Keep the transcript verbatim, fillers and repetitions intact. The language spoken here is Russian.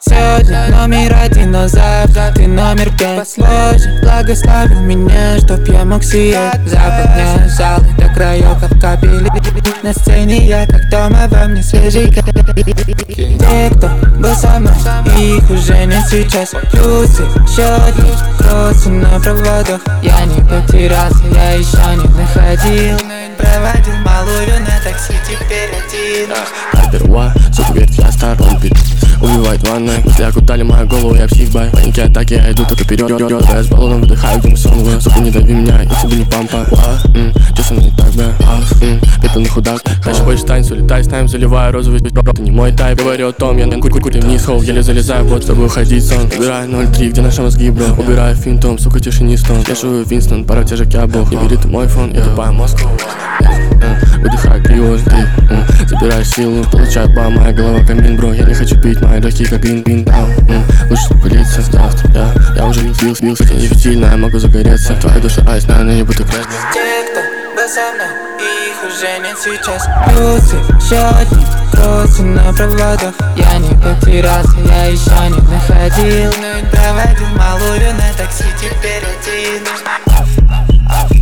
Сегодня номер один, но завтра ты номер пять. Сложно благословил меня, чтоб я мог сиять. Заполняю залы до краев, как капели. На сцене я как дома, во мне свежий кайф. Те, кто был со мной, их уже нет сейчас. Плюсы, счеты, кроссы на проводах. Я не потерялся, я еще не находил. Проводил малую на такси, теперь один. Перва, сука, верит, я сторонник. Убивает ванной, мысли окутали мою голову, я псих-бай. Паники, атаки, я иду только вперед. Я с баллоном выдыхаю, где мы сонные. Сука, не дави меня, если бы не пампа. Че со мной не так, бля? Пепельный худак. Хочу больше танец, улетай с тайм, заливаю розовый. Это не мой тайп, говорю о том, я на курь-курь вниз, хоу. Еле залезаю, вот, чтобы уходить сон. Убираю ноль три, где наши мозги, бро. Убираю финтом, сука, тишинистом. Смешиваю Винстон, пара те же кябов. Не бери ты мой фон, я тупая Москва. Выдыхаю криво, ты забираешь силу, получаю бам, моя голова камин, бро. Я не хочу пить, мои легкие как грин-бин. Лучше пылиться завтра, я, я уже не сбил, сбил, кстати, не фитильно, я могу загореться. Твоя душа айс, наверное, не буду красть. Те, кто был со мной, их уже нет сейчас. Плюсы, счеты, кроссы на проводах. Я не потерялся, я еще не находил. Ну и проводил малую на такси, теперь один.